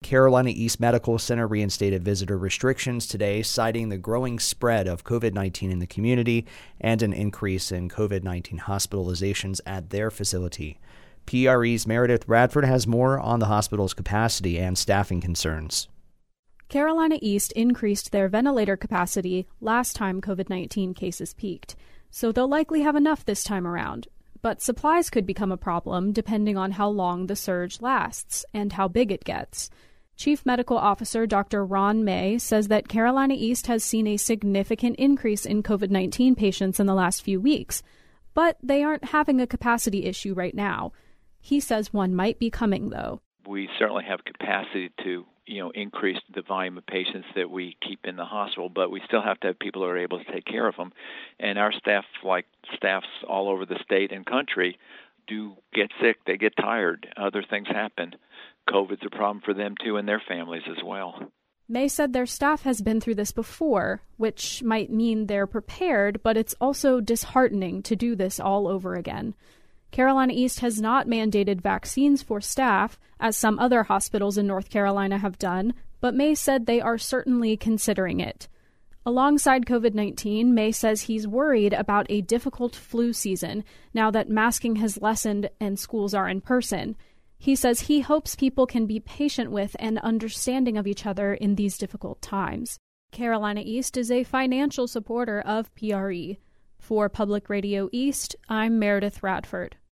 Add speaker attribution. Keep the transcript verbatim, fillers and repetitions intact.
Speaker 1: Carolina East Medical Center reinstated visitor restrictions today, citing the growing spread of COVID nineteen in the community and an increase in COVID nineteen hospitalizations at their facility. P R E's Meredith Radford has more on the hospital's capacity and staffing concerns.
Speaker 2: Carolina East increased their ventilator capacity last time COVID nineteen cases peaked, so they'll likely have enough this time around. But supplies could become a problem depending on how long the surge lasts and how big it gets. Chief Medical Officer Doctor Ron May says that Carolina East has seen a significant increase in COVID nineteen patients in the last few weeks, but they aren't having a capacity issue right now. He says one might be coming, though.
Speaker 3: We certainly have capacity to, you know, increase the volume of patients that we keep in the hospital, but we still have to have people who are able to take care of them. And our staff, like staffs all over the state and country, do get sick. They get tired. Other things happen. COVID's a problem for them, too, and their families as well.
Speaker 2: May said their staff has been through this before, which might mean they're prepared, but it's also disheartening to do this all over again. Carolina East has not mandated vaccines for staff, as some other hospitals in North Carolina have done, but May said they are certainly considering it. Alongside COVID nineteen, May says he's worried about a difficult flu season now that masking has lessened and schools are in person. He says he hopes people can be patient with and understanding of each other in these difficult times. Carolina East is a financial supporter of P R E. For Public Radio East, I'm Meredith Radford.